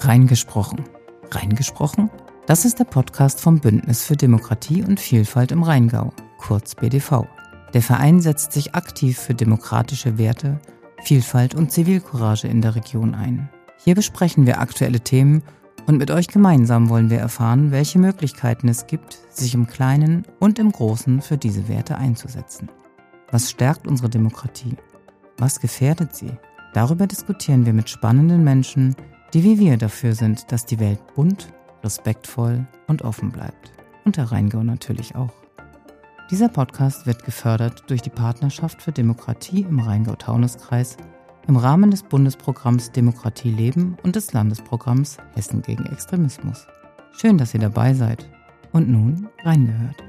Reingesprochen. Reingesprochen? Das ist der Podcast vom Bündnis für Demokratie und Vielfalt im Rheingau, kurz BDV. Der Verein setzt sich aktiv für demokratische Werte, Vielfalt und Zivilcourage in der Region ein. Hier besprechen wir aktuelle Themen und mit euch gemeinsam wollen wir erfahren, welche Möglichkeiten es gibt, sich im Kleinen und im Großen für diese Werte einzusetzen. Was stärkt unsere Demokratie? Was gefährdet sie? Darüber diskutieren wir mit spannenden Menschen, die wie wir dafür sind, dass die Welt bunt, respektvoll und offen bleibt. Und der Rheingau natürlich auch. Dieser Podcast wird gefördert durch die Partnerschaft für Demokratie im Rheingau-Taunus-Kreis im Rahmen des Bundesprogramms Demokratie leben und des Landesprogramms Hessen gegen Extremismus. Schön, dass ihr dabei seid. Und nun reingehört.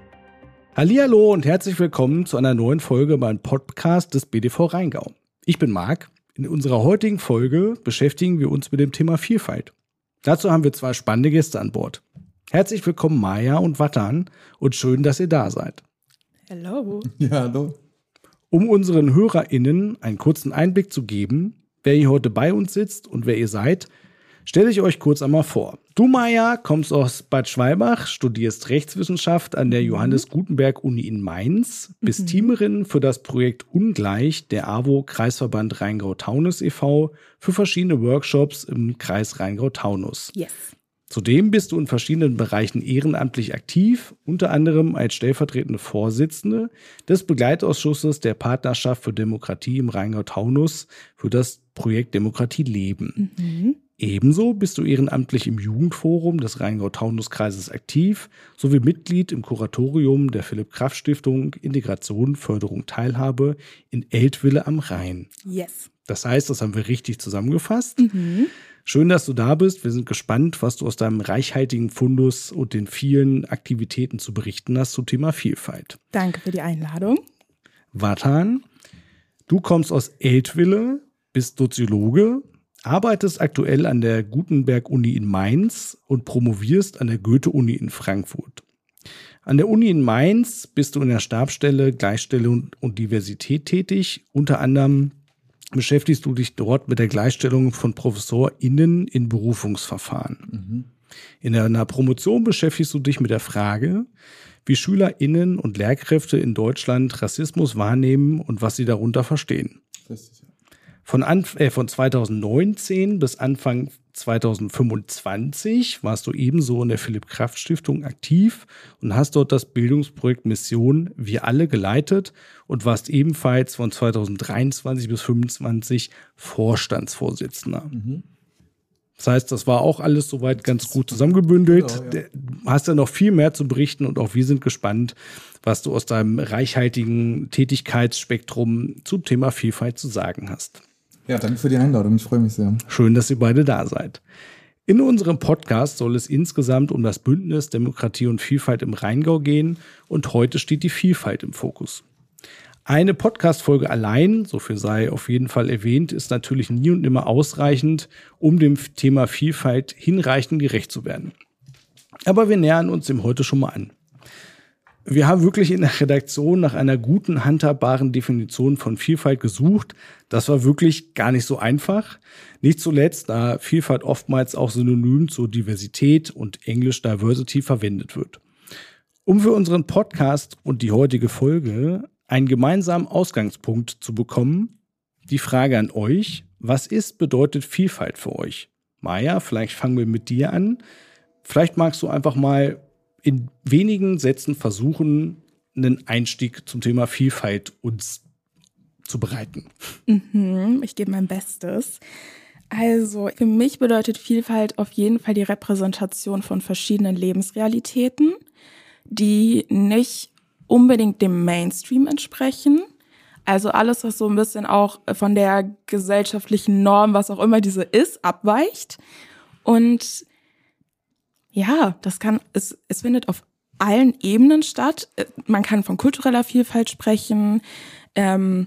Hallihallo und herzlich willkommen zu einer neuen Folge beim Podcast des BDV Rheingau. Ich bin Marc. In unserer heutigen Folge beschäftigen wir uns mit dem Thema Vielfalt. Dazu haben wir zwei spannende Gäste an Bord. Herzlich willkommen Maja und Vatan und schön, dass ihr da seid. Hallo. Ja, hallo. Um unseren HörerInnen einen kurzen Einblick zu geben, wer hier heute bei uns sitzt und wer ihr seid, stelle ich euch kurz einmal vor. Du, Maja, kommst aus Bad Schwalbach, studierst Rechtswissenschaft an der Johannes Gutenberg Uni in Mainz, bist Teamerin für das Projekt Ungleich der AWO Kreisverband Rheingau-Taunus e.V. für verschiedene Workshops im Kreis Rheingau-Taunus. Yes. Zudem bist du in verschiedenen Bereichen ehrenamtlich aktiv, unter anderem als stellvertretende Vorsitzende des Begleitausschusses der Partnerschaft für Demokratie im Rheingau-Taunus für das Projekt Demokratie leben. Ebenso bist du ehrenamtlich im Jugendforum des Rheingau-Taunus-Kreises aktiv, sowie Mitglied im Kuratorium der Philipp-Kraft-Stiftung Integration, Förderung, Teilhabe in Eltville am Rhein. Yes. Das heißt, das haben wir richtig zusammengefasst. Schön, dass du da bist. Wir sind gespannt, was du aus deinem reichhaltigen Fundus und den vielen Aktivitäten zu berichten hast zum Thema Vielfalt. Danke für die Einladung. Vatan, du kommst aus Eltville, bist Soziologe, arbeitest aktuell an der Gutenberg-Uni in Mainz und promovierst an der Goethe-Uni in Frankfurt. An der Uni in Mainz bist du in der Stabsstelle Gleichstellung und Diversität tätig. Unter anderem beschäftigst du dich dort mit der Gleichstellung von ProfessorInnen in Berufungsverfahren. In deiner Promotion beschäftigst du dich mit der Frage, wie SchülerInnen und Lehrkräfte in Deutschland Rassismus wahrnehmen und was sie darunter verstehen. Von 2019 bis Anfang 2025 warst du ebenso in der Philipp-Kraft-Stiftung aktiv und hast dort das Bildungsprojekt Mission Wir alle geleitet und warst ebenfalls von 2023 bis 2025 Vorstandsvorsitzender. Das heißt, das war auch alles soweit ganz gut zusammengebündelt. Genau, ja. Du hast ja noch viel mehr zu berichten und auch wir sind gespannt, was du aus deinem reichhaltigen Tätigkeitsspektrum zum Thema Vielfalt zu sagen hast. Ja, danke für die Einladung. Ich freue mich sehr. Schön, dass ihr beide da seid. In unserem Podcast soll es insgesamt um das Bündnis Demokratie und Vielfalt im Rheingau gehen und heute steht die Vielfalt im Fokus. Eine Podcast-Folge allein, so viel sei auf jeden Fall erwähnt, ist natürlich nie und nimmer ausreichend, um dem Thema Vielfalt hinreichend gerecht zu werden. Aber wir nähern uns dem heute schon mal an. Wir haben wirklich in der Redaktion nach einer guten, handhabbaren Definition von Vielfalt gesucht. Das war wirklich gar nicht so einfach. Nicht zuletzt, da Vielfalt oftmals auch synonym zur Diversität und Englisch Diversity verwendet wird. Um für unseren Podcast und die heutige Folge einen gemeinsamen Ausgangspunkt zu bekommen, die Frage an euch, was bedeutet Vielfalt für euch? Maja, vielleicht fangen wir mit dir an. Vielleicht magst du einfach mal in wenigen Sätzen versuchen, einen Einstieg zum Thema Vielfalt uns zu bereiten. Ich gebe mein Bestes. Also für mich bedeutet Vielfalt auf jeden Fall die Repräsentation von verschiedenen Lebensrealitäten, die nicht unbedingt dem Mainstream entsprechen. Also alles, was so ein bisschen auch von der gesellschaftlichen Norm, was auch immer diese ist, abweicht. Und ja, es findet auf allen Ebenen statt. Man kann von kultureller Vielfalt sprechen. Man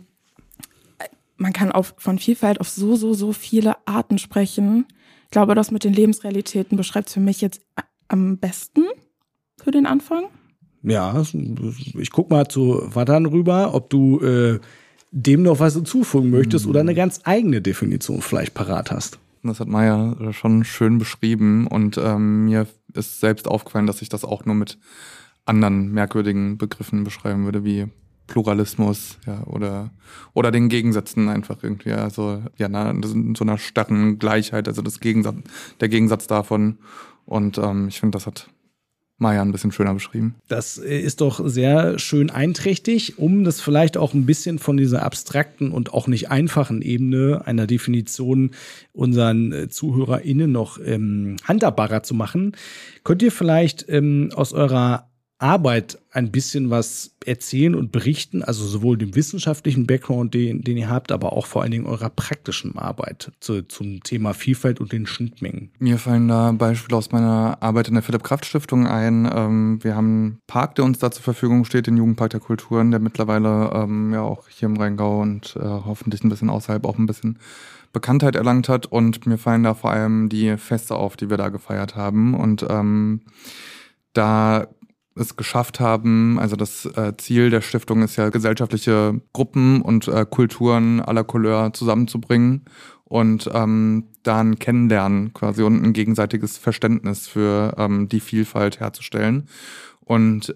kann von Vielfalt auf so viele Arten sprechen. Ich glaube, das mit den Lebensrealitäten beschreibt es für mich jetzt am besten für den Anfang. Ja, ich guck mal zu Vatan rüber, ob du dem noch was hinzufügen möchtest oder eine ganz eigene Definition vielleicht parat hast. Das hat Maya schon schön beschrieben und mir ist selbst aufgefallen, dass ich das auch nur mit anderen merkwürdigen Begriffen beschreiben würde, wie Pluralismus, ja, oder den Gegensätzen einfach irgendwie, also ja, so einer starren Gleichheit, also der Gegensatz davon. Und ich finde, das hat Maya ein bisschen schöner beschrieben. Das ist doch sehr schön einträchtig, um das vielleicht auch ein bisschen von dieser abstrakten und auch nicht einfachen Ebene einer Definition unseren ZuhörerInnen noch handhabbarer zu machen. Könnt ihr vielleicht aus eurer Arbeit ein bisschen was erzählen und berichten, also sowohl dem wissenschaftlichen Background, den ihr habt, aber auch vor allen Dingen eurer praktischen Arbeit zum Thema Vielfalt und den Schnittmengen? Mir fallen da Beispiele aus meiner Arbeit in der Philipp-Kraft-Stiftung ein. Wir haben einen Park, der uns da zur Verfügung steht, den Jugendpark der Kulturen, der mittlerweile ja auch hier im Rheingau und hoffentlich ein bisschen außerhalb auch ein bisschen Bekanntheit erlangt hat. Und mir fallen da vor allem die Feste auf, die wir da gefeiert haben. Und da es geschafft haben, also das Ziel der Stiftung ist ja, gesellschaftliche Gruppen und Kulturen aller Couleur zusammenzubringen und dann kennenlernen quasi und ein gegenseitiges Verständnis für die Vielfalt herzustellen. Und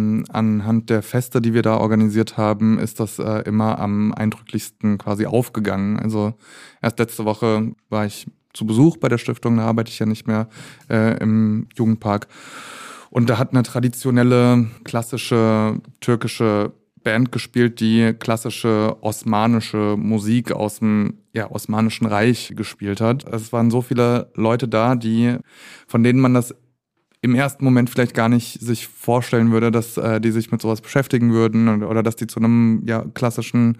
anhand der Feste, die wir da organisiert haben, ist das immer am eindrücklichsten quasi aufgegangen. Also erst letzte Woche war ich zu Besuch bei der Stiftung, da arbeite ich ja nicht mehr im Jugendpark. Und da hat eine traditionelle, klassische türkische Band gespielt, die klassische osmanische Musik aus dem Osmanischen Reich gespielt hat. Es waren so viele Leute da, von denen man das im ersten Moment vielleicht gar nicht sich vorstellen würde, dass die sich mit sowas beschäftigen würden oder dass die zu einem klassischen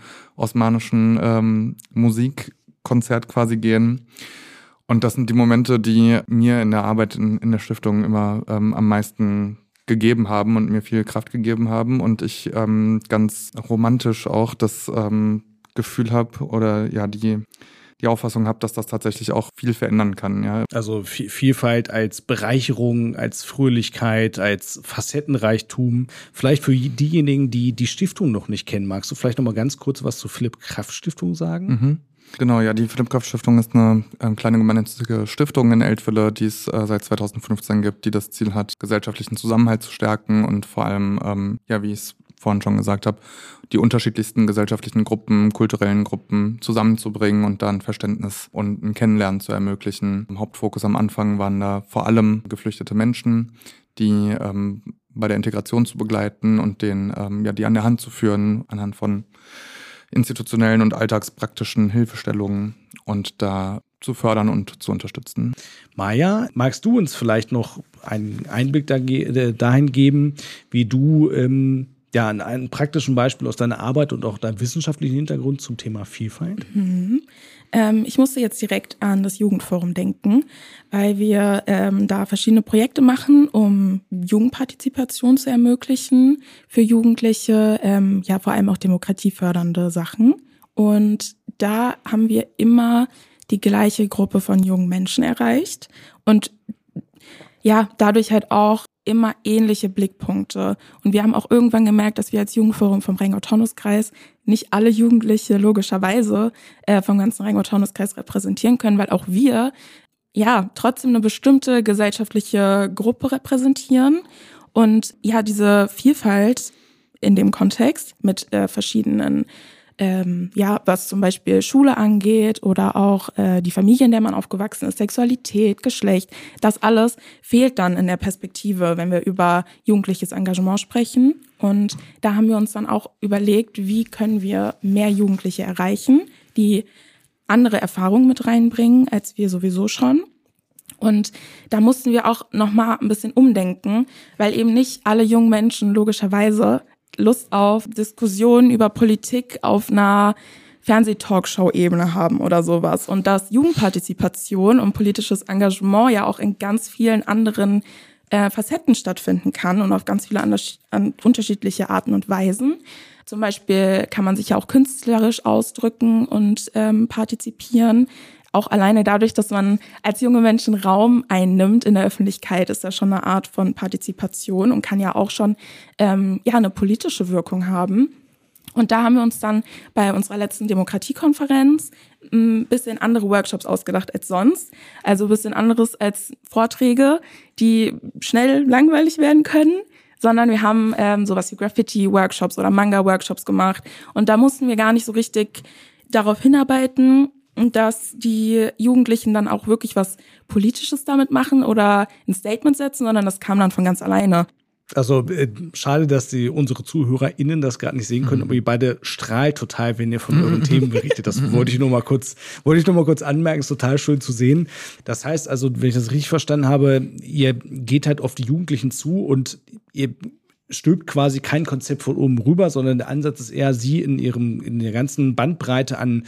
osmanischen Musikkonzert quasi gehen. Und das sind die Momente, die mir in der Arbeit in der Stiftung immer am meisten gegeben haben und mir viel Kraft gegeben haben. Und ich ganz romantisch auch das Gefühl habe oder ja die Auffassung habe, dass das tatsächlich auch viel verändern kann. Ja. Also Vielfalt als Bereicherung, als Fröhlichkeit, als Facettenreichtum. Vielleicht für diejenigen, die die Stiftung noch nicht kennen, magst du vielleicht noch mal ganz kurz was zur Philipp-Kraft-Stiftung sagen? Mhm. Genau, ja, die Philipp-Kraft-Stiftung ist eine kleine gemeinnützige Stiftung in Eltville, die es seit 2015 gibt, die das Ziel hat, gesellschaftlichen Zusammenhalt zu stärken und vor allem, wie ich es vorhin schon gesagt habe, die unterschiedlichsten gesellschaftlichen Gruppen, kulturellen Gruppen zusammenzubringen und da ein Verständnis und ein Kennenlernen zu ermöglichen. Im Hauptfokus am Anfang waren da vor allem geflüchtete Menschen, die bei der Integration zu begleiten und denen die an der Hand zu führen, anhand von institutionellen und alltagspraktischen Hilfestellungen und da zu fördern und zu unterstützen. Maya, magst du uns vielleicht noch einen Einblick dahin geben, wie du an einem praktischen Beispiel aus deiner Arbeit und auch deinem wissenschaftlichen Hintergrund zum Thema Vielfalt? Ich musste jetzt direkt an das Jugendforum denken, weil wir da verschiedene Projekte machen, um Jugendpartizipation zu ermöglichen für Jugendliche, vor allem auch demokratiefördernde Sachen. Und da haben wir immer die gleiche Gruppe von jungen Menschen erreicht und ja, dadurch halt auch immer ähnliche Blickpunkte. Und wir haben auch irgendwann gemerkt, dass wir als Jugendforum vom Rheingau-Taunus-Kreis nicht alle Jugendliche logischerweise vom ganzen Rheingau-Taunus-Kreis repräsentieren können, weil auch wir trotzdem eine bestimmte gesellschaftliche Gruppe repräsentieren. Und ja, diese Vielfalt in dem Kontext mit verschiedenen was zum Beispiel Schule angeht oder auch die Familie, in der man aufgewachsen ist, Sexualität, Geschlecht, das alles fehlt dann in der Perspektive, wenn wir über jugendliches Engagement sprechen. Und da haben wir uns dann auch überlegt, wie können wir mehr Jugendliche erreichen, die andere Erfahrungen mit reinbringen, als wir sowieso schon. Und da mussten wir auch nochmal ein bisschen umdenken, weil eben nicht alle jungen Menschen logischerweise Lust auf Diskussionen über Politik auf einer Fernsehtalkshow-Ebene haben oder sowas. Und dass Jugendpartizipation und politisches Engagement ja auch in ganz vielen anderen Facetten stattfinden kann und auf ganz viele unterschiedliche Arten und Weisen. Zum Beispiel kann man sich ja auch künstlerisch ausdrücken und partizipieren. Auch alleine dadurch, dass man als junge Menschen Raum einnimmt in der Öffentlichkeit, ist das schon eine Art von Partizipation und kann ja auch schon eine politische Wirkung haben. Und da haben wir uns dann bei unserer letzten Demokratiekonferenz ein bisschen andere Workshops ausgedacht als sonst. Also ein bisschen anderes als Vorträge, die schnell langweilig werden können, sondern wir haben sowas wie Graffiti-Workshops oder Manga-Workshops gemacht. Und da mussten wir gar nicht so richtig darauf hinarbeiten, dass die Jugendlichen dann auch wirklich was Politisches damit machen oder ein Statement setzen, sondern das kam dann von ganz alleine. Also schade, dass unsere ZuhörerInnen das gerade nicht sehen können, aber ihr beide strahlt total, wenn ihr von euren Themen berichtet. Das wollte ich nur mal kurz anmerken, ist total schön zu sehen. Das heißt also, wenn ich das richtig verstanden habe, ihr geht halt auf die Jugendlichen zu und ihr stülpt quasi kein Konzept von oben rüber, sondern der Ansatz ist eher, sie in der ganzen Bandbreite an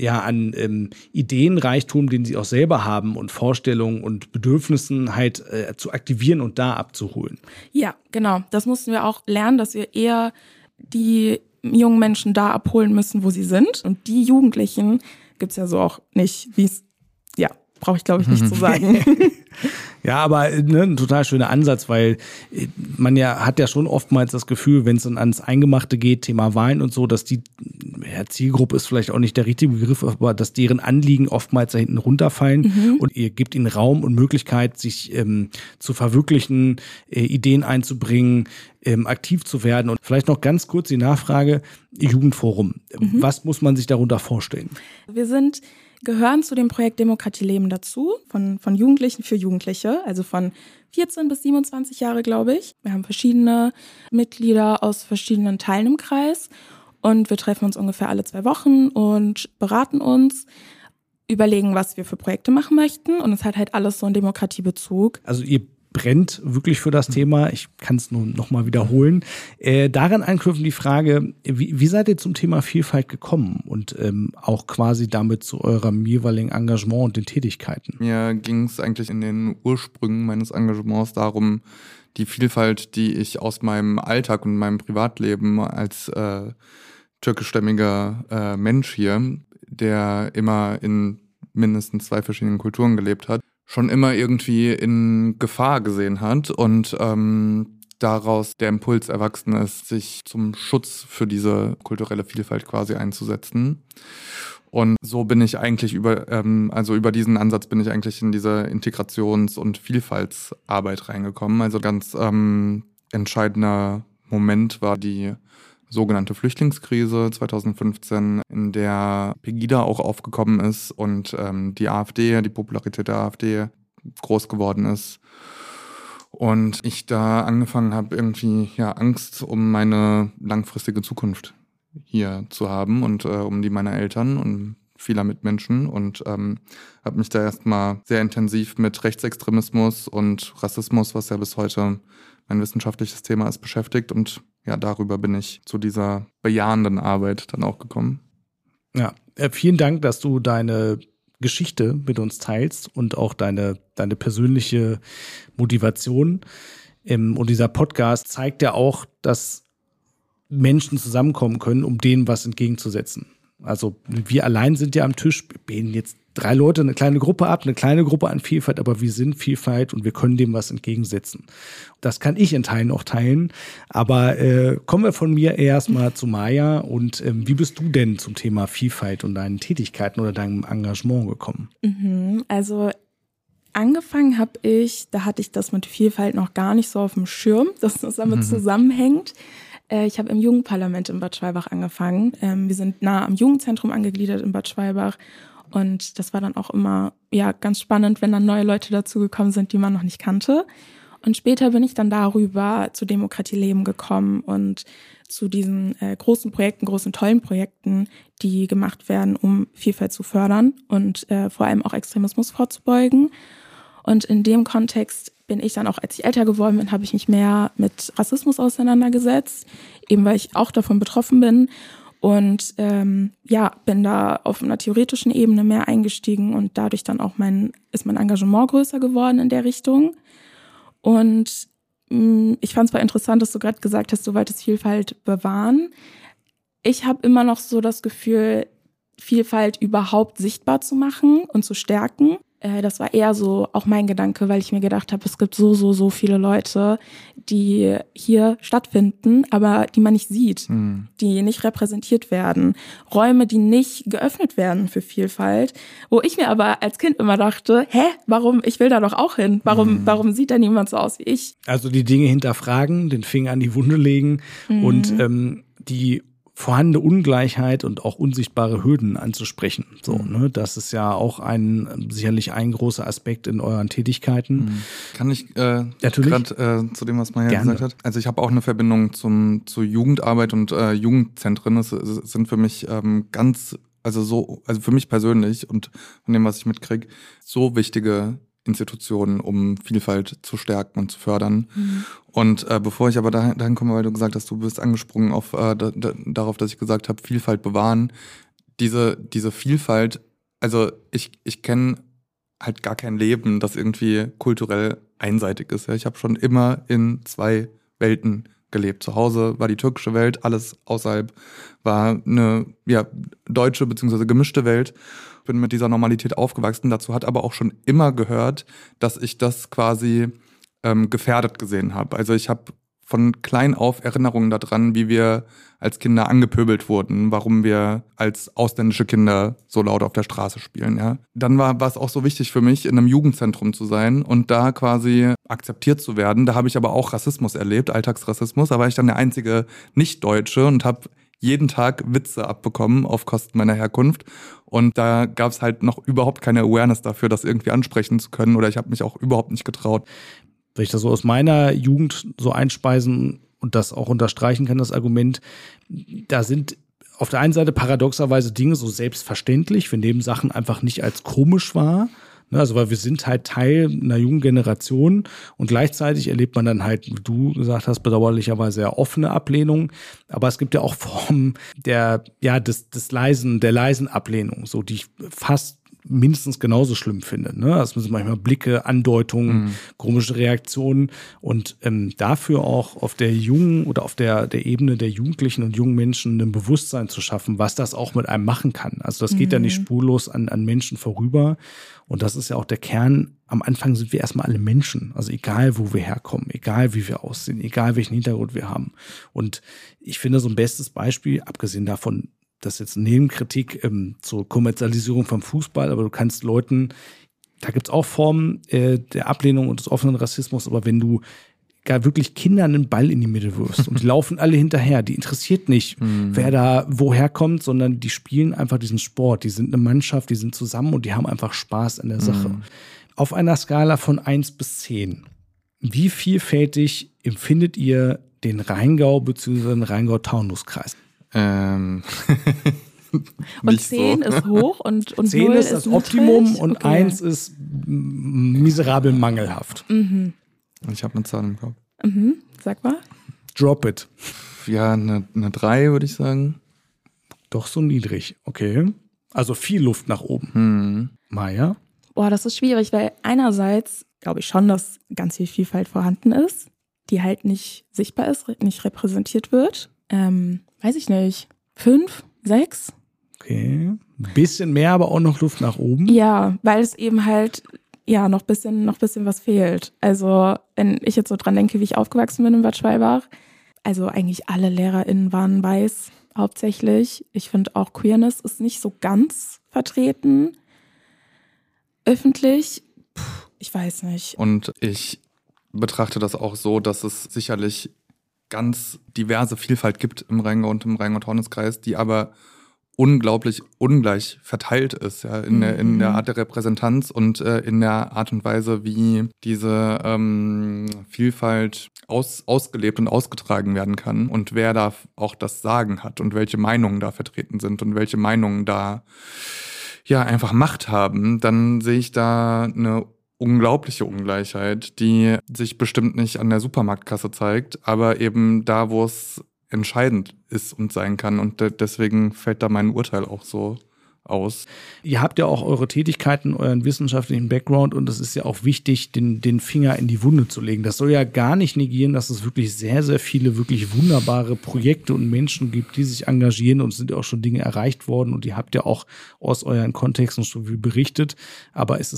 Ideenreichtum, den sie auch selber haben und Vorstellungen und Bedürfnissen halt zu aktivieren und da abzuholen. Ja, genau. Das mussten wir auch lernen, dass wir eher die jungen Menschen da abholen müssen, wo sie sind. Und die Jugendlichen gibt's ja so auch nicht, brauche ich, glaube ich, nicht zu sagen. Ja, aber ein total schöner Ansatz, weil man hat ja schon oftmals das Gefühl, wenn es dann ans Eingemachte geht, Thema Wahlen und so, dass die Zielgruppe ist vielleicht auch nicht der richtige Begriff, aber dass deren Anliegen oftmals da hinten runterfallen und ihr gebt ihnen Raum und Möglichkeit, sich zu verwirklichen, Ideen einzubringen, aktiv zu werden. Und vielleicht noch ganz kurz die Nachfrage, Jugendforum. Was muss man sich darunter vorstellen? Wir gehören zu dem Projekt Demokratie leben dazu, von Jugendlichen für Jugendliche, also von 14 bis 27 Jahre, glaube ich. Wir haben verschiedene Mitglieder aus verschiedenen Teilen im Kreis und wir treffen uns ungefähr alle 2 Wochen und beraten uns, überlegen, was wir für Projekte machen möchten und es hat halt alles so einen Demokratiebezug. Also ihr brennt wirklich für das Thema. Ich kann es nur noch mal wiederholen. Daran anknüpfen die Frage, wie seid ihr zum Thema Vielfalt gekommen und auch quasi damit zu eurem jeweiligen Engagement und den Tätigkeiten? Mir ging es eigentlich in den Ursprüngen meines Engagements darum, die Vielfalt, die ich aus meinem Alltag und meinem Privatleben als türkischstämmiger Mensch hier, der immer in mindestens 2 verschiedenen Kulturen gelebt hat, schon immer irgendwie in Gefahr gesehen hat und daraus der Impuls erwachsen ist, sich zum Schutz für diese kulturelle Vielfalt quasi einzusetzen. Und so bin ich eigentlich über diesen Ansatz bin ich eigentlich in diese Integrations- und Vielfaltsarbeit reingekommen. Also ganz entscheidender Moment war die sogenannte Flüchtlingskrise 2015, in der Pegida auch aufgekommen ist und die Popularität der AfD groß geworden ist. Und ich da angefangen habe, irgendwie Angst um meine langfristige Zukunft hier zu haben und um die meiner Eltern und vieler Mitmenschen und habe mich da erstmal sehr intensiv mit Rechtsextremismus und Rassismus, was ja bis heute mein wissenschaftliches Thema ist, beschäftigt und darüber bin ich zu dieser bejahenden Arbeit dann auch gekommen. Ja, vielen Dank, dass du deine Geschichte mit uns teilst und auch deine persönliche Motivation. Und dieser Podcast zeigt ja auch, dass Menschen zusammenkommen können, um denen was entgegenzusetzen. Also wir allein sind ja am Tisch, bilden jetzt 3 Leute, eine kleine Gruppe an Vielfalt, aber wir sind Vielfalt und wir können dem was entgegensetzen. Das kann ich in Teilen auch teilen, aber kommen wir von mir erstmal zu Maja und wie bist du denn zum Thema Vielfalt und deinen Tätigkeiten oder deinem Engagement gekommen? Also angefangen habe da hatte ich das mit Vielfalt noch gar nicht so auf dem Schirm, dass das damit zusammenhängt. Ich habe im Jugendparlament in Bad Schwalbach angefangen. Wir sind nah am Jugendzentrum angegliedert in Bad Schwalbach. Und das war dann auch immer ganz spannend, wenn dann neue Leute dazugekommen sind, die man noch nicht kannte. Und später bin ich dann darüber zu Demokratie leben gekommen und zu diesen großen tollen Projekten, die gemacht werden, um Vielfalt zu fördern und vor allem auch Extremismus vorzubeugen. Und in dem Kontext bin ich dann auch, als ich älter geworden bin, habe ich mich mehr mit Rassismus auseinandergesetzt, eben weil ich auch davon betroffen bin. Und bin da auf einer theoretischen Ebene mehr eingestiegen und dadurch dann auch ist mein Engagement größer geworden in der Richtung. Und ich fand es zwar interessant, dass du gerade gesagt hast, du wolltest Vielfalt bewahren. Ich habe immer noch so das Gefühl, Vielfalt überhaupt sichtbar zu machen und zu stärken. Das war eher so auch mein Gedanke, weil ich mir gedacht habe, es gibt so viele Leute, die hier stattfinden, aber die man nicht sieht, die nicht repräsentiert werden. Räume, die nicht geöffnet werden für Vielfalt, wo ich mir aber als Kind immer dachte, warum, ich will da doch auch hin. Warum sieht da niemand so aus wie ich? Also die Dinge hinterfragen, den Finger an die Wunde legen und die vorhandene Ungleichheit und auch unsichtbare Hürden anzusprechen. So, ne? Das ist ja auch sicherlich ein großer Aspekt in euren Tätigkeiten. Kann ich gerade zu dem, was Maja gesagt hat? Also ich habe auch eine Verbindung zur Jugendarbeit und Jugendzentren. Das sind für mich also für mich persönlich und von dem, was ich mitkriege, so wichtige Institutionen, um Vielfalt zu stärken und zu fördern. Und bevor ich aber dahin komme, weil du gesagt hast, du bist angesprungen auf darauf, dass ich gesagt habe, Vielfalt bewahren. Diese Vielfalt, also ich kenne halt gar kein Leben, das irgendwie kulturell einseitig ist. Ja. Ich habe schon immer in 2 Welten gelebt. Zu Hause war die türkische Welt, alles außerhalb war eine deutsche bzw. gemischte Welt. Bin mit dieser Normalität aufgewachsen. Dazu hat aber auch schon immer gehört, dass ich das quasi gefährdet gesehen habe. Also ich habe von klein auf Erinnerungen daran, wie wir als Kinder angepöbelt wurden, warum wir als ausländische Kinder so laut auf der Straße spielen. Ja. Dann war es auch so wichtig für mich, in einem Jugendzentrum zu sein und da quasi akzeptiert zu werden. Da habe ich aber auch Rassismus erlebt, Alltagsrassismus. Da war ich dann der einzige Nicht-Deutsche und habe jeden Tag Witze abbekommen auf Kosten meiner Herkunft. Und da gab es halt noch überhaupt keine Awareness dafür, das irgendwie ansprechen zu können. Oder ich habe mich auch überhaupt nicht getraut. Wenn ich das so aus meiner Jugend so einspeisen und das auch unterstreichen kann, das Argument, da sind auf der einen Seite paradoxerweise Dinge so selbstverständlich. Wir nehmen Sachen einfach nicht als komisch wahr. Also weil wir sind halt Teil einer jungen Generation und gleichzeitig erlebt man dann halt, wie du gesagt hast, bedauerlicherweise sehr offene Ablehnung. Aber es gibt ja auch Formen der leisen Ablehnung, so die ich fast mindestens genauso schlimm finde. Ne? Das sind manchmal Blicke, Andeutungen, komische Reaktionen und dafür auch auf der jungen oder auf der Ebene der Jugendlichen und jungen Menschen ein Bewusstsein zu schaffen, was das auch mit einem machen kann. Also das geht ja nicht spurlos an Menschen vorüber. Und das ist ja auch der Kern. Am Anfang sind wir erstmal alle Menschen. Also egal, wo wir herkommen, egal, wie wir aussehen, egal, welchen Hintergrund wir haben. Und ich finde so ein bestes Beispiel, abgesehen davon, das ist jetzt eine Nebenkritik zur Kommerzialisierung vom Fußball, aber du kannst Leuten, da gibt es auch Formen der Ablehnung und des offenen Rassismus, aber wenn du gar wirklich Kindern einen Ball in die Mitte wirfst und die laufen alle hinterher, die interessiert nicht, wer da woher kommt, sondern die spielen einfach diesen Sport, die sind eine Mannschaft, die sind zusammen und die haben einfach Spaß an der Sache. Auf einer Skala von 1 bis 10, wie vielfältig empfindet ihr den Rheingau bzw. den Rheingau-Taunus-Kreis? Und 10 ist hoch und 10 0 ist das Optimum und 1 ist miserabel mangelhaft. Ich habe eine Zahl im Kopf. Sag mal. Drop it. Ja, eine 3 würde ich sagen. Doch so niedrig, okay. Also viel Luft nach oben. Maja? Boah, das ist schwierig, weil einerseits glaube ich schon, dass ganz viel Vielfalt vorhanden ist, die halt nicht sichtbar ist, nicht repräsentiert wird. Weiß ich nicht. 5, 6? Okay. Ein bisschen mehr, aber auch noch Luft nach oben. Ja, weil es eben halt noch bisschen was fehlt. Also wenn ich jetzt so dran denke, wie ich aufgewachsen bin in Bad Schwalbach, also eigentlich alle LehrerInnen waren weiß, hauptsächlich. Ich finde auch Queerness ist nicht so ganz vertreten. Öffentlich, ich weiß nicht. Und ich betrachte das auch so, dass es sicherlich ganz diverse Vielfalt gibt im Rheingau und im Rheingau-Taunus-Kreis, die aber unglaublich ungleich verteilt ist, ja, in der Art der Repräsentanz und in der Art und Weise, wie diese Vielfalt ausgelebt und ausgetragen werden kann und wer da auch das Sagen hat und welche Meinungen da vertreten sind und welche Meinungen da einfach Macht haben, dann sehe ich da eine unglaubliche Ungleichheit, die sich bestimmt nicht an der Supermarktkasse zeigt, aber eben da, wo es entscheidend ist und sein kann. Und deswegen fällt da mein Urteil auch so aus. Ihr habt ja auch eure Tätigkeiten, euren wissenschaftlichen Background und es ist ja auch wichtig, den Finger in die Wunde zu legen. Das soll ja gar nicht negieren, dass es wirklich sehr, sehr viele wirklich wunderbare Projekte und Menschen gibt, die sich engagieren und es sind ja auch schon Dinge erreicht worden und ihr habt ja auch aus euren Kontexten schon viel berichtet. Aber es ist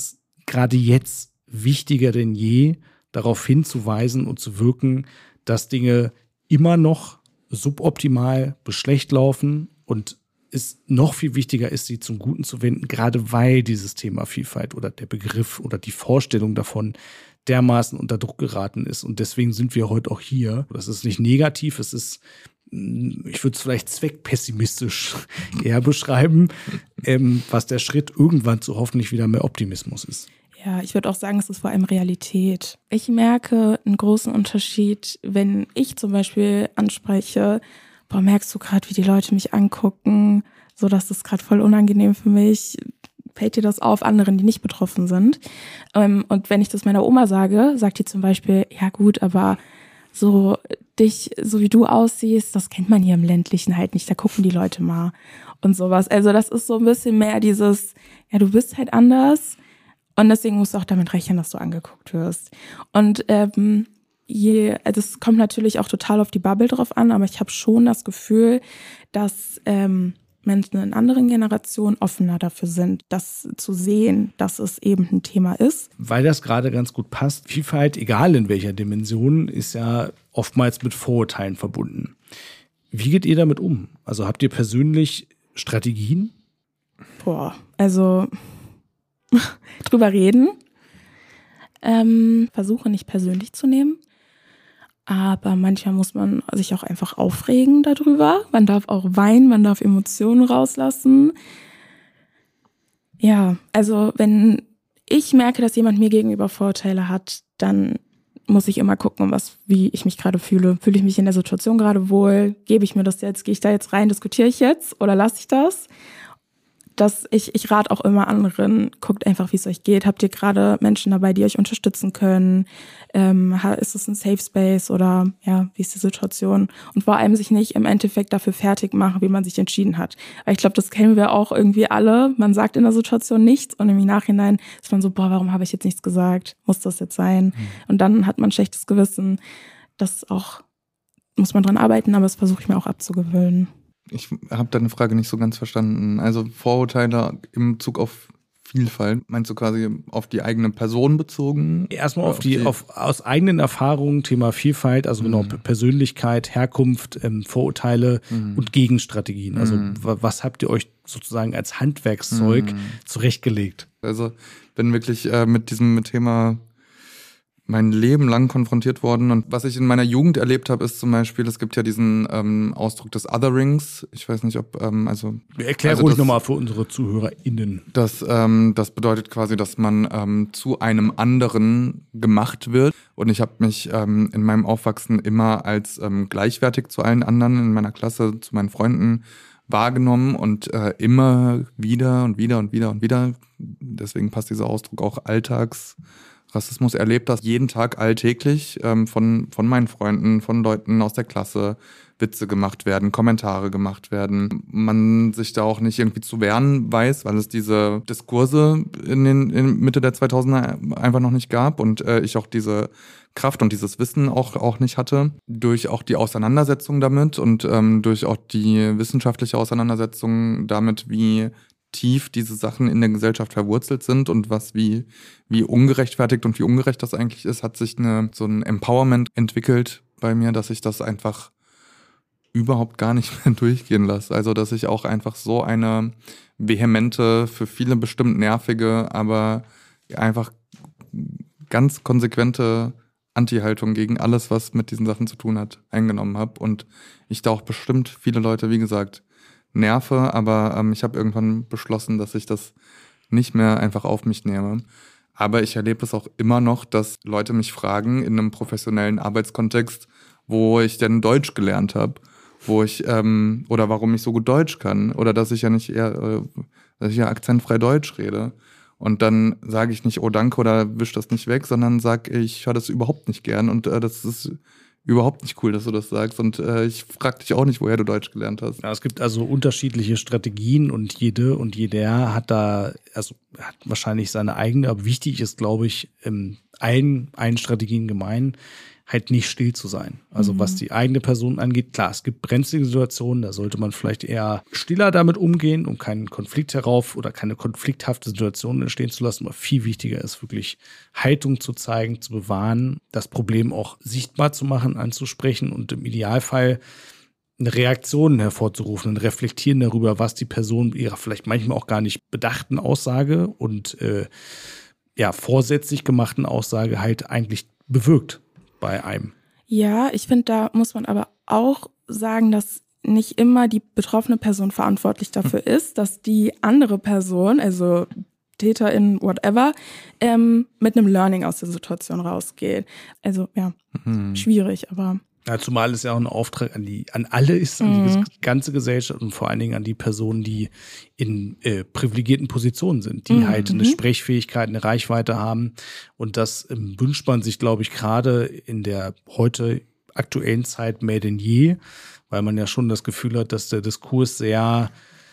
gerade jetzt wichtiger denn je, darauf hinzuweisen und zu wirken, dass Dinge immer noch suboptimal bis schlecht laufen und es noch viel wichtiger ist, sie zum Guten zu wenden, gerade weil dieses Thema Vielfalt oder der Begriff oder die Vorstellung davon dermaßen unter Druck geraten ist. Und deswegen sind wir heute auch hier. Das ist nicht negativ, es ist, ich würde es vielleicht zweckpessimistisch eher beschreiben, was der Schritt irgendwann zu hoffentlich wieder mehr Optimismus ist. Ja, ich würde auch sagen, es ist vor allem Realität. Ich merke einen großen Unterschied, wenn ich zum Beispiel anspreche, merkst du gerade, wie die Leute mich angucken, so dass das gerade voll unangenehm für mich. Fällt dir das auf, anderen, die nicht betroffen sind? Und wenn ich das meiner Oma sage, sagt die zum Beispiel, ja gut, aber so dich, so wie du aussiehst, das kennt man hier im Ländlichen halt nicht, da gucken die Leute mal und sowas. Also das ist so ein bisschen mehr dieses, ja, du bist halt anders und deswegen musst du auch damit rechnen, dass du angeguckt wirst. Und das kommt natürlich auch total auf die Bubble drauf an, aber ich habe schon das Gefühl, dass Menschen in anderen Generationen offener dafür sind, das zu sehen, dass es eben ein Thema ist. Weil das gerade ganz gut passt. Vielfalt, egal in welcher Dimension, ist ja oftmals mit Vorurteilen verbunden. Wie geht ihr damit um? Also habt ihr persönlich Strategien? Also drüber reden. Versuche nicht persönlich zu nehmen. Aber manchmal muss man sich auch einfach aufregen darüber. Man darf auch weinen, man darf Emotionen rauslassen. Ja, also wenn ich merke, dass jemand mir gegenüber Vorurteile hat, dann muss ich immer gucken, wie ich mich gerade fühle. Fühle ich mich in der Situation gerade wohl? Gebe ich mir das jetzt? Gehe ich da jetzt rein? Diskutiere ich jetzt? Oder lasse ich das? Ich rate auch immer anderen, guckt einfach, wie es euch geht. Habt ihr gerade Menschen dabei, die euch unterstützen können? Ist es ein Safe Space oder ja, wie ist die Situation? Und vor allem sich nicht im Endeffekt dafür fertig machen, wie man sich entschieden hat. Weil ich glaube, das kennen wir auch irgendwie alle. Man sagt in der Situation nichts und im Nachhinein ist man so, warum habe ich jetzt nichts gesagt? Muss das jetzt sein? Und dann hat man ein schlechtes Gewissen. Das auch, muss man dran arbeiten, aber das versuche ich mir auch abzugewöhnen. Ich habe deine Frage nicht so ganz verstanden. Also Vorurteile im Bezug auf Vielfalt, meinst du quasi auf die eigene Person bezogen? Erstmal aus eigenen Erfahrungen, Thema Vielfalt, also genau Persönlichkeit, Herkunft, Vorurteile und Gegenstrategien. Also was habt ihr euch sozusagen als Handwerkszeug zurechtgelegt? Also bin wirklich mit diesem Thema mein Leben lang konfrontiert worden. Und was ich in meiner Jugend erlebt habe, ist zum Beispiel, es gibt ja diesen Ausdruck des Otherings. Ich weiß nicht, ob Erklär ruhig nochmal für unsere ZuhörerInnen. Das bedeutet quasi, dass man zu einem anderen gemacht wird. Und ich habe mich in meinem Aufwachsen immer als gleichwertig zu allen anderen in meiner Klasse, zu meinen Freunden wahrgenommen und immer wieder und wieder und wieder und wieder. Deswegen passt dieser Ausdruck auch Alltagsrassismus erlebt das jeden Tag alltäglich von meinen Freunden, von Leuten aus der Klasse, Witze gemacht werden, Kommentare gemacht werden. Man sich da auch nicht irgendwie zu wehren weiß, weil es diese Diskurse in Mitte der 2000er einfach noch nicht gab und ich auch diese Kraft und dieses Wissen auch nicht hatte. Durch auch die Auseinandersetzung damit und durch auch die wissenschaftliche Auseinandersetzung damit, wie tief diese Sachen in der Gesellschaft verwurzelt sind und wie ungerechtfertigt und wie ungerecht das eigentlich ist, hat sich so ein Empowerment entwickelt bei mir, dass ich das einfach überhaupt gar nicht mehr durchgehen lasse. Also, dass ich auch einfach so eine vehemente, für viele bestimmt nervige, aber einfach ganz konsequente Anti-Haltung gegen alles, was mit diesen Sachen zu tun hat, eingenommen habe. Und ich da auch bestimmt viele Leute, wie gesagt, nerve, aber ich habe irgendwann beschlossen, dass ich das nicht mehr einfach auf mich nehme. Aber ich erlebe es auch immer noch, dass Leute mich fragen in einem professionellen Arbeitskontext, wo ich denn Deutsch gelernt habe, oder warum ich so gut Deutsch kann oder dass ich ja akzentfrei Deutsch rede. Und dann sage ich nicht, oh danke oder wisch das nicht weg, sondern sage, ich höre das überhaupt nicht gern und das ist überhaupt nicht cool, dass du das sagst. Und ich frage dich auch nicht, woher du Deutsch gelernt hast. Ja, es gibt also unterschiedliche Strategien und jeder hat wahrscheinlich seine eigene. Aber wichtig ist, glaube ich, allen Strategien gemein, halt nicht still zu sein. Also was die eigene Person angeht, klar, es gibt brenzlige Situationen, da sollte man vielleicht eher stiller damit umgehen, um keinen Konflikt oder keine konflikthafte Situation entstehen zu lassen. Aber viel wichtiger ist wirklich Haltung zu zeigen, zu bewahren, das Problem auch sichtbar zu machen, anzusprechen und im Idealfall eine Reaktion hervorzurufen, ein Reflektieren darüber, was die Person ihrer vielleicht manchmal auch gar nicht bedachten Aussage und vorsätzlich gemachten Aussage halt eigentlich bewirkt bei einem. Ja, ich finde, da muss man aber auch sagen, dass nicht immer die betroffene Person verantwortlich dafür ist, dass die andere Person, also TäterInnen, whatever, mit einem Learning aus der Situation rausgeht. Also ja, schwierig, aber... Ja, zumal es ja auch ein Auftrag an alle ist, an die ganze Gesellschaft und vor allen Dingen an die Personen, die in privilegierten Positionen sind, die halt eine Sprechfähigkeit, eine Reichweite haben. Und das wünscht man sich, glaube ich, gerade in der heute aktuellen Zeit mehr denn je, weil man ja schon das Gefühl hat, dass der Diskurs sehr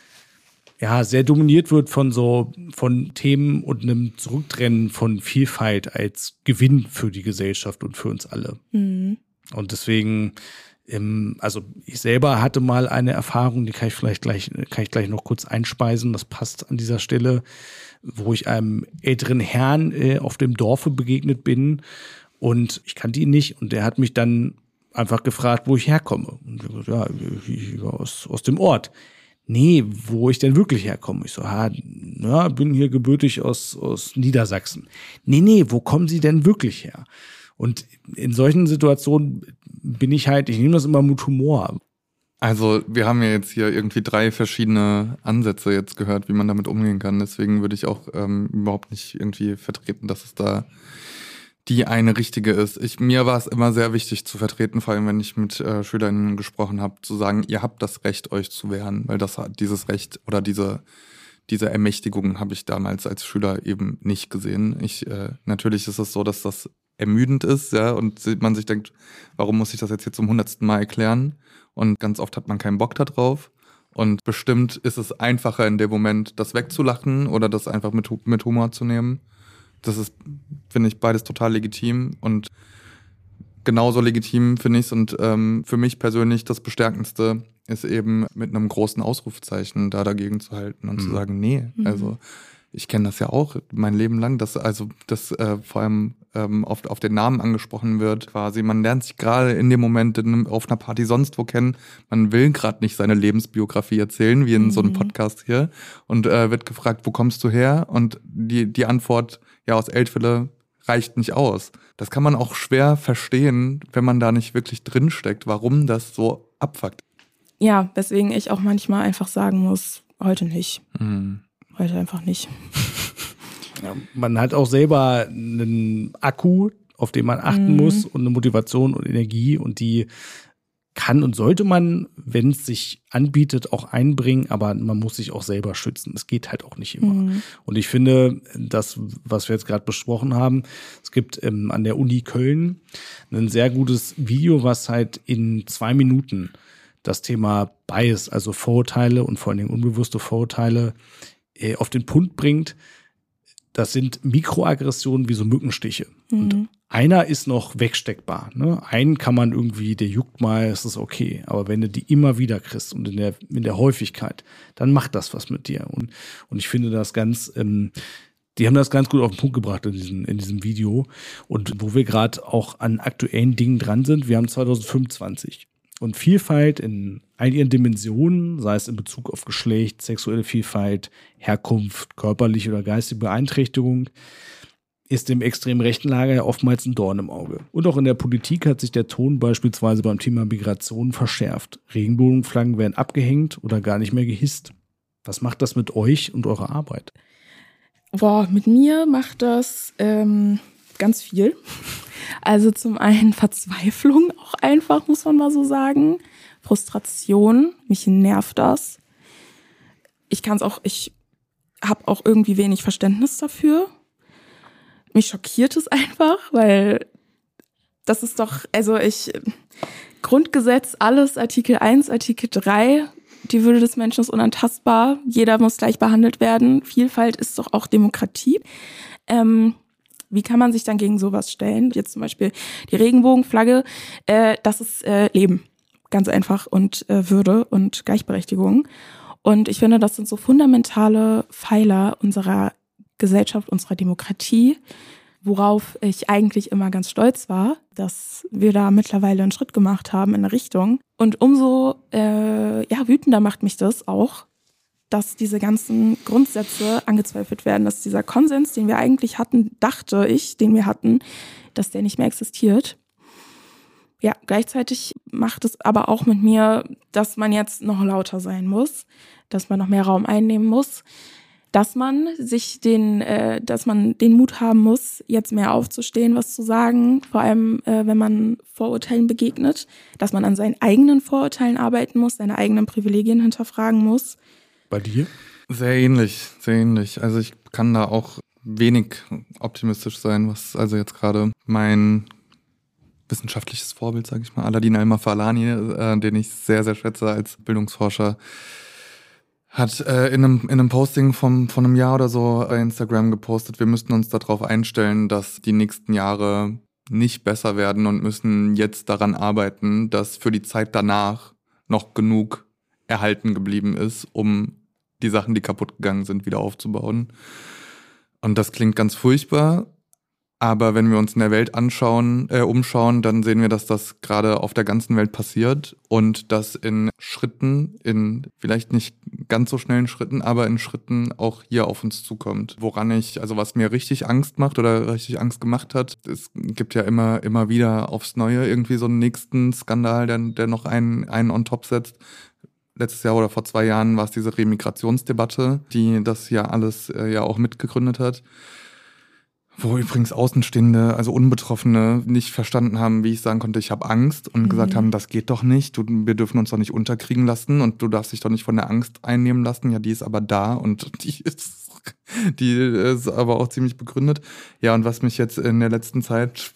dominiert wird von Themen und einem Zurücktrennen von Vielfalt als Gewinn für die Gesellschaft und für uns alle. Und deswegen, also ich selber hatte mal eine Erfahrung, die kann ich gleich noch kurz einspeisen, das passt an dieser Stelle, wo ich einem älteren Herrn auf dem Dorfe begegnet bin und ich kannte ihn nicht und der hat mich dann einfach gefragt, wo ich herkomme. Und ich gesagt, ja, aus dem Ort. Nee, wo ich denn wirklich herkomme. Ich so, bin hier gebürtig aus Niedersachsen. Nee, wo kommen Sie denn wirklich her? Und in solchen Situationen ich nehme das immer mit Humor. Also wir haben ja jetzt hier irgendwie 3 verschiedene Ansätze jetzt gehört, wie man damit umgehen kann. Deswegen würde ich auch überhaupt nicht irgendwie vertreten, dass es da die eine richtige ist. Mir war es immer sehr wichtig zu vertreten, vor allem wenn ich mit SchülerInnen gesprochen habe, zu sagen, ihr habt das Recht, euch zu wehren, weil dieses Recht oder diese Ermächtigung habe ich damals als Schüler eben nicht gesehen. Natürlich ist es so, dass das ermüdend ist, ja, und man sich denkt, warum muss ich das jetzt hier zum 100. Mal erklären? Und ganz oft hat man keinen Bock da drauf. Und bestimmt ist es einfacher in dem Moment, das wegzulachen oder das einfach mit Humor zu nehmen. Das ist, finde ich, beides total legitim und genauso legitim finde ich es. Und für mich persönlich das Bestärkendste ist eben mit einem großen Ausrufezeichen da dagegen zu halten und zu sagen, nee, also ich kenne das ja auch mein Leben lang, dass vor allem auf den Namen angesprochen wird quasi. Man lernt sich gerade in dem Moment auf einer Party sonst wo kennen. Man will gerade nicht seine Lebensbiografie erzählen, wie in so einem Podcast hier. Und wird gefragt, wo kommst du her? Und die Antwort, ja, aus Eltville reicht nicht aus. Das kann man auch schwer verstehen, wenn man da nicht wirklich drinsteckt, warum das so abfuckt. Ja, weswegen ich auch manchmal einfach sagen muss, heute nicht. Heute einfach nicht. Ja, man hat auch selber einen Akku, auf den man achten muss und eine Motivation und Energie und die kann und sollte man, wenn es sich anbietet, auch einbringen, aber man muss sich auch selber schützen. Es geht halt auch nicht immer. Und ich finde, das, was wir jetzt gerade besprochen haben, es gibt an der Uni Köln ein sehr gutes Video, was halt in 2 Minuten das Thema Bias, also Vorurteile und vor allen Dingen unbewusste Vorurteile auf den Punkt bringt. Das sind Mikroaggressionen wie so Mückenstiche. Und einer ist noch wegsteckbar. Ne? Einen kann man irgendwie, der juckt mal, ist das okay. Aber wenn du die immer wieder kriegst und in der Häufigkeit, dann macht das was mit dir. Und ich finde das die haben das ganz gut auf den Punkt gebracht in diesem Video. Und wo wir gerade auch an aktuellen Dingen dran sind, wir haben 2025. Und Vielfalt in all ihren Dimensionen, sei es in Bezug auf Geschlecht, sexuelle Vielfalt, Herkunft, körperliche oder geistige Beeinträchtigung, ist dem extrem rechten Lager ja oftmals ein Dorn im Auge. Und auch in der Politik hat sich der Ton beispielsweise beim Thema Migration verschärft. Regenbogenflaggen werden abgehängt oder gar nicht mehr gehisst. Was macht das mit euch und eurer Arbeit? Mit mir macht das ganz viel. Also zum einen Verzweiflung auch einfach, muss man mal so sagen. Frustration, mich nervt das. Ich habe auch irgendwie wenig Verständnis dafür. Mich schockiert es einfach, weil das ist doch, Grundgesetz, alles, Artikel 1, Artikel 3, die Würde des Menschen ist unantastbar, jeder muss gleich behandelt werden. Vielfalt ist doch auch Demokratie. Wie kann man sich dann gegen sowas stellen? Jetzt zum Beispiel die Regenbogenflagge, das ist Leben, ganz einfach, und Würde und Gleichberechtigung. Und ich finde, das sind so fundamentale Pfeiler unserer Gesellschaft, unserer Demokratie, worauf ich eigentlich immer ganz stolz war, dass wir da mittlerweile einen Schritt gemacht haben in eine Richtung. Und umso wütender macht mich das auch, dass diese ganzen Grundsätze angezweifelt werden, dass dieser Konsens, den wir eigentlich hatten, dachte ich, den wir hatten, dass der nicht mehr existiert. Ja, gleichzeitig macht es aber auch mit mir, dass man jetzt noch lauter sein muss, dass man noch mehr Raum einnehmen muss, dass man den Mut haben muss, jetzt mehr aufzustehen, was zu sagen, vor allem wenn man Vorurteilen begegnet, dass man an seinen eigenen Vorurteilen arbeiten muss, seine eigenen Privilegien hinterfragen muss. Bei dir? Sehr ähnlich, sehr ähnlich. Also ich kann da auch wenig optimistisch sein, was also jetzt gerade mein wissenschaftliches Vorbild, sage ich mal, Aladin Al-Mafalani, den ich sehr, sehr schätze als Bildungsforscher, hat in einem Posting von einem Jahr oder so bei Instagram gepostet, wir müssten uns darauf einstellen, dass die nächsten Jahre nicht besser werden und müssen jetzt daran arbeiten, dass für die Zeit danach noch genug erhalten geblieben ist, um die Sachen, die kaputt gegangen sind, wieder aufzubauen. Und das klingt ganz furchtbar, aber wenn wir uns in der Welt umschauen, dann sehen wir, dass das gerade auf der ganzen Welt passiert und dass in Schritten, in vielleicht nicht ganz so schnellen Schritten, aber in Schritten auch hier auf uns zukommt. Was mir richtig Angst macht oder richtig Angst gemacht hat, es gibt ja immer wieder aufs Neue irgendwie so einen nächsten Skandal, der noch einen on top setzt. Letztes Jahr oder vor 2 Jahren war es diese Remigrationsdebatte, die das ja alles auch mitgegründet hat. Wo übrigens Außenstehende, also Unbetroffene, nicht verstanden haben, wie ich sagen konnte, ich habe Angst und gesagt haben, das geht doch nicht, wir dürfen uns doch nicht unterkriegen lassen und du darfst dich doch nicht von der Angst einnehmen lassen. Ja, die ist aber da und die ist aber auch ziemlich begründet. Ja, und was mich jetzt in der letzten Zeit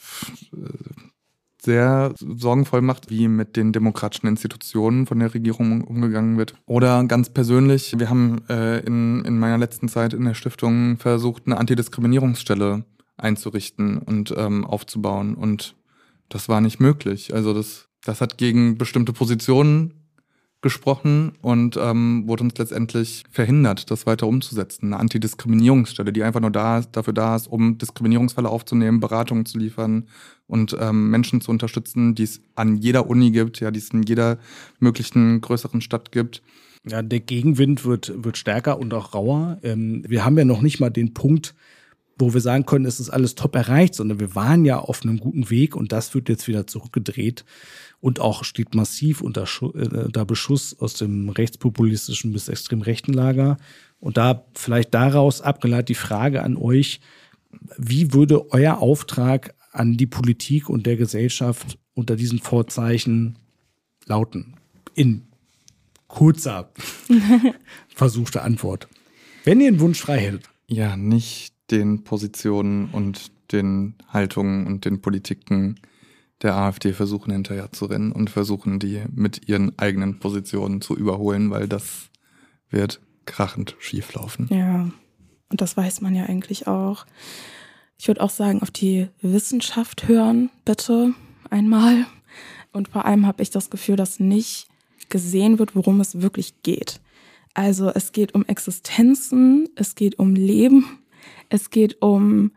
sehr sorgenvoll macht, wie mit den demokratischen Institutionen von der Regierung umgegangen wird. Oder ganz persönlich, wir haben in meiner letzten Zeit in der Stiftung versucht, eine Antidiskriminierungsstelle einzurichten und aufzubauen. Und das war nicht möglich. Also das hat gegen bestimmte Positionen gesprochen und wurde uns letztendlich verhindert, das weiter umzusetzen. Eine Antidiskriminierungsstelle, die einfach nur dafür da ist, um Diskriminierungsfälle aufzunehmen, Beratungen zu liefern und Menschen zu unterstützen, die es an jeder Uni gibt, ja, die es in jeder möglichen größeren Stadt gibt. Ja, der Gegenwind wird stärker und auch rauer. Wir haben ja noch nicht mal den Punkt, wo wir sagen können, es ist alles top erreicht, sondern wir waren ja auf einem guten Weg und das wird jetzt wieder zurückgedreht und auch steht massiv unter Beschuss aus dem rechtspopulistischen bis extrem rechten Lager. Und da vielleicht daraus abgeleitet die Frage an euch, wie würde euer Auftrag an die Politik und der Gesellschaft unter diesen Vorzeichen lauten? In kurzer, versuchter Antwort. Wenn ihr einen Wunsch frei hättet. Ja, nicht den Positionen und den Haltungen und den Politiken der AfD versuchen hinterher zu rennen und versuchen, die mit ihren eigenen Positionen zu überholen, weil das wird krachend schieflaufen. Ja, und das weiß man ja eigentlich auch. Ich würde auch sagen, auf die Wissenschaft hören, bitte einmal. Und vor allem habe ich das Gefühl, dass nicht gesehen wird, worum es wirklich geht. Also es geht um Existenzen, es geht um Leben, es geht um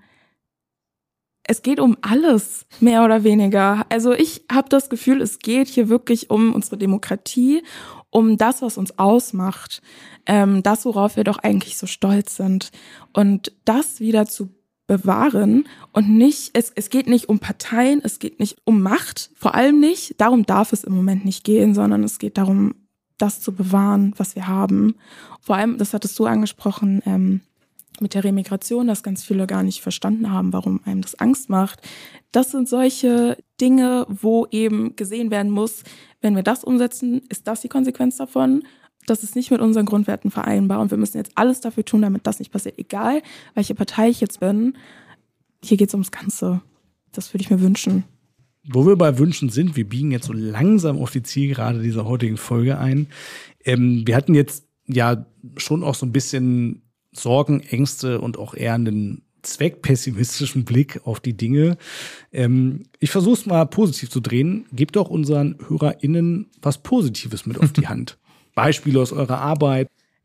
alles, mehr oder weniger. Also ich habe das Gefühl, es geht hier wirklich um unsere Demokratie, um das, was uns ausmacht, das, worauf wir doch eigentlich so stolz sind. Und das wieder zu bewahren und nicht, es geht nicht um Parteien, es geht nicht um Macht, vor allem nicht, darum darf es im Moment nicht gehen, sondern es geht darum, das zu bewahren, was wir haben. Vor allem, das hattest du angesprochen, mit der Remigration, dass ganz viele gar nicht verstanden haben, warum einem das Angst macht. Das sind solche Dinge, wo eben gesehen werden muss, wenn wir das umsetzen, ist das die Konsequenz davon. Das ist nicht mit unseren Grundwerten vereinbar und wir müssen jetzt alles dafür tun, damit das nicht passiert. Egal, welche Partei ich jetzt bin, hier geht es ums Ganze. Das würde ich mir wünschen. Wo wir bei Wünschen sind, wir biegen jetzt so langsam auf die Zielgerade dieser heutigen Folge ein. Wir hatten jetzt ja schon auch so ein bisschen Sorgen, Ängste und auch eher einen zweckpessimistischen Blick auf die Dinge. Ich versuche es mal positiv zu drehen. Gebt doch unseren HörerInnen was Positives mit auf die Hand. Beispiele aus eurer Arbeit.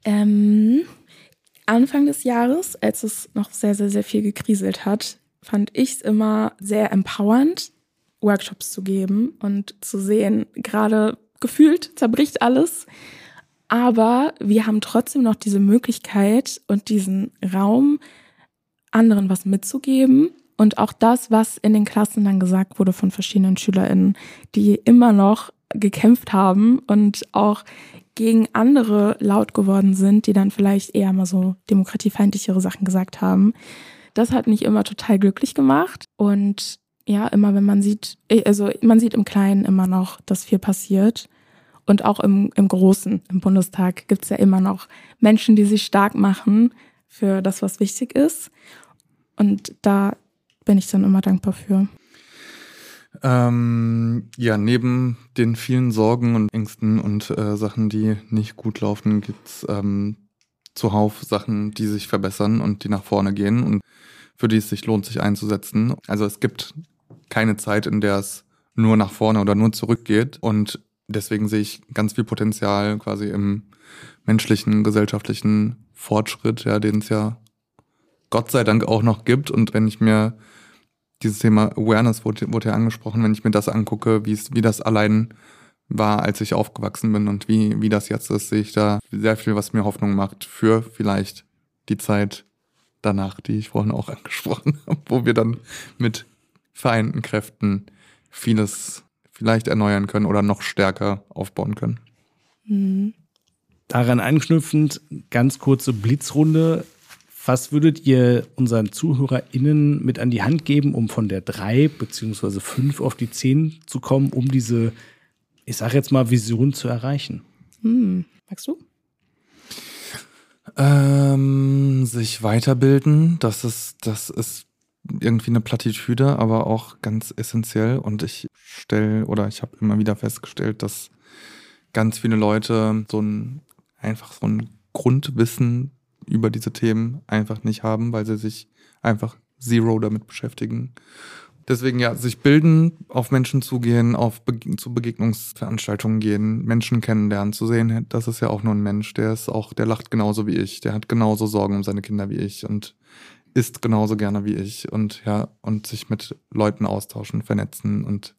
Anfang des Jahres, als es noch sehr, sehr, sehr viel gekriselt hat, fand ich es immer sehr empowernd, Workshops zu geben und zu sehen, gerade gefühlt zerbricht alles, aber wir haben trotzdem noch diese Möglichkeit und diesen Raum, anderen was mitzugeben und auch das, was in den Klassen dann gesagt wurde von verschiedenen SchülerInnen, die immer noch gekämpft haben und auch gegen andere laut geworden sind, die dann vielleicht eher mal so demokratiefeindlichere Sachen gesagt haben. Das hat mich immer total glücklich gemacht und ja, immer wenn man sieht, also man sieht im Kleinen immer noch, dass viel passiert und auch im Großen, im Bundestag gibt's ja immer noch Menschen, die sich stark machen für das, was wichtig ist und da bin ich dann immer dankbar für. Ja, neben den vielen Sorgen und Ängsten und Sachen, die nicht gut laufen, gibt's zuhauf Sachen, die sich verbessern und die nach vorne gehen und für die es sich lohnt, sich einzusetzen. Also es gibt keine Zeit, in der es nur nach vorne oder nur zurückgeht und deswegen sehe ich ganz viel Potenzial quasi im menschlichen, gesellschaftlichen Fortschritt, ja, den es ja Gott sei Dank auch noch gibt. Und wenn ich mir dieses Thema Awareness wurde ja angesprochen, wenn ich mir das angucke, wie das allein war, als ich aufgewachsen bin und wie das jetzt ist, sehe ich da sehr viel, was mir Hoffnung macht für vielleicht die Zeit danach, die ich vorhin auch angesprochen habe, wo wir dann mit vereinten Kräften vieles vielleicht erneuern können oder noch stärker aufbauen können. Mhm. Daran anknüpfend, ganz kurze Blitzrunde. Was würdet ihr unseren ZuhörerInnen mit an die Hand geben, um von der 3 bzw. 5 auf die 10 zu kommen, um diese, ich sage jetzt mal, Vision zu erreichen? Magst du? Sich weiterbilden, das ist irgendwie eine Plattitüde, aber auch ganz essentiell. Und ich habe immer wieder festgestellt, dass ganz viele Leute so ein Grundwissen über diese Themen einfach nicht haben, weil sie sich einfach zero damit beschäftigen. Deswegen ja, sich bilden, auf Menschen zugehen, zu Begegnungsveranstaltungen gehen, Menschen kennenlernen, zu sehen, das ist ja auch nur ein Mensch, der lacht genauso wie ich, der hat genauso Sorgen um seine Kinder wie ich und isst genauso gerne wie ich und sich mit Leuten austauschen, vernetzen und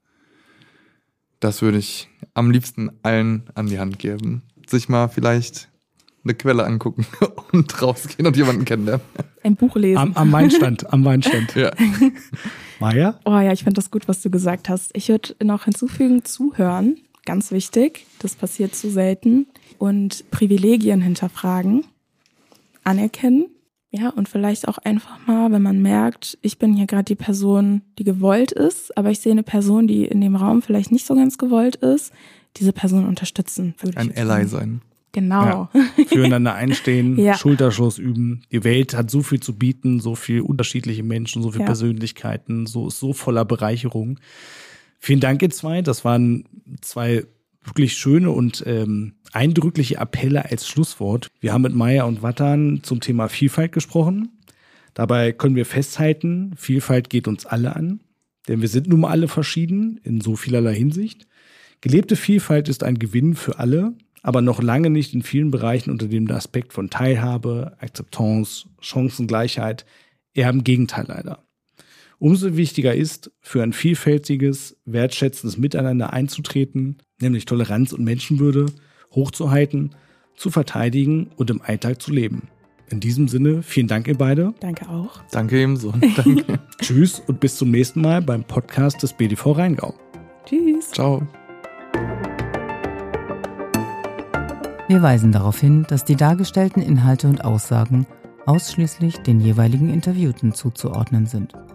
das würde ich am liebsten allen an die Hand geben. Sich mal vielleicht eine Quelle angucken und rausgehen und jemanden kennenlernen. Ein Buch lesen. Am Weinstand. Ja. Maja? Oh ja, ich finde das gut, was du gesagt hast. Ich würde noch hinzufügen, zuhören, ganz wichtig, das passiert zu selten. Und Privilegien hinterfragen, anerkennen. Ja, und vielleicht auch einfach mal, wenn man merkt, ich bin hier gerade die Person, die gewollt ist, aber ich sehe eine Person, die in dem Raum vielleicht nicht so ganz gewollt ist, diese Person unterstützen. Ein Ally sein. Genau. Ja. Füreinander einstehen, Ja. Schulterschluss üben. Die Welt hat so viel zu bieten, so viel unterschiedliche Menschen, so viele Persönlichkeiten, so voller Bereicherung. Vielen Dank, ihr zwei. Das waren 2 wirklich schöne und eindrückliche Appelle als Schlusswort. Wir haben mit Maja und Vatan zum Thema Vielfalt gesprochen. Dabei können wir festhalten, Vielfalt geht uns alle an, denn wir sind nun mal alle verschieden in so vielerlei Hinsicht. Gelebte Vielfalt ist ein Gewinn für alle, aber noch lange nicht in vielen Bereichen unter dem Aspekt von Teilhabe, Akzeptanz, Chancengleichheit, eher im Gegenteil leider. Umso wichtiger ist, für ein vielfältiges, wertschätzendes Miteinander einzutreten, nämlich Toleranz und Menschenwürde hochzuhalten, zu verteidigen und im Alltag zu leben. In diesem Sinne, vielen Dank, ihr beide. Danke auch. Danke ebenso. Danke. Tschüss und bis zum nächsten Mal beim Podcast des BDV Rheingau. Tschüss. Ciao. Wir weisen darauf hin, dass die dargestellten Inhalte und Aussagen ausschließlich den jeweiligen Interviewten zuzuordnen sind.